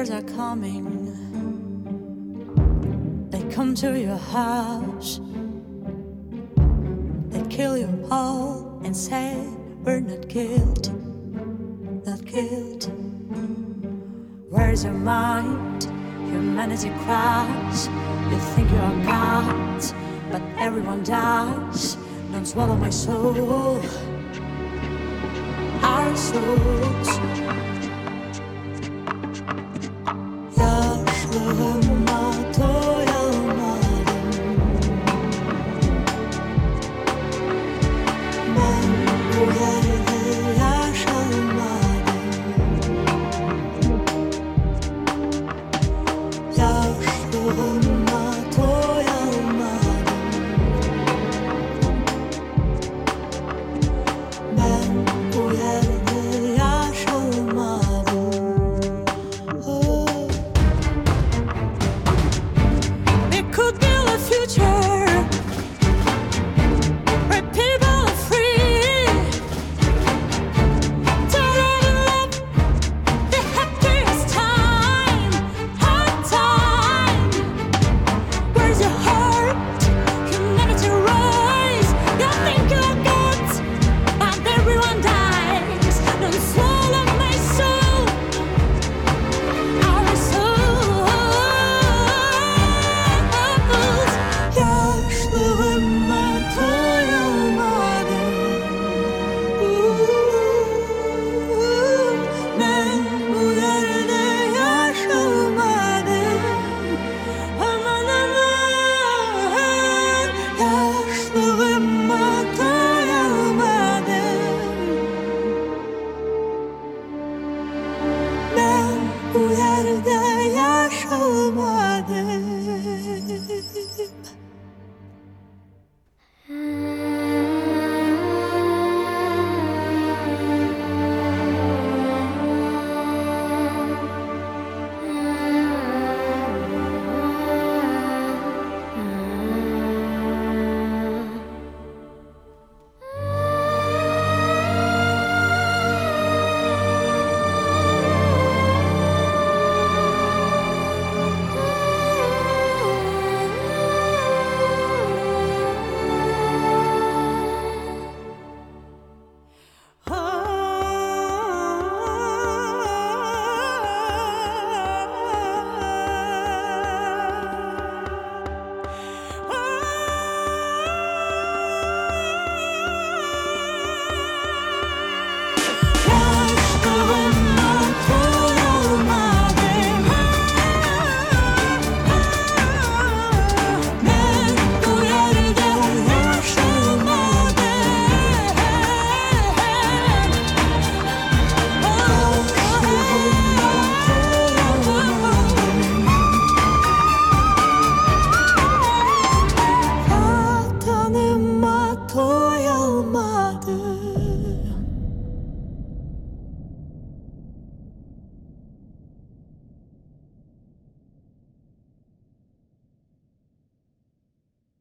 killers are coming. They come to your house. They kill you all and say we're not guilty, not guilty. Where's your mind? Humanity cries. You think you are God, but everyone dies. Don't swallow my soul, our souls. Yaşlığıma doyamadım. Ben bu yerde yaşamadım. Yaşlığıma doyamadım. Ben bu yerde yaşamadım. We could build a future where people are free to live and love the happiest time, hard time. Where's your heart? Humanity rise. You think you're God, but everyone dies. Don't swallow my soul, our souls. Yaşlığıma doyamadım. Ben bu yerde yaşamadım. Aman aman, yaşlığıma doyamadım. Ben bu yerde yaşamadım.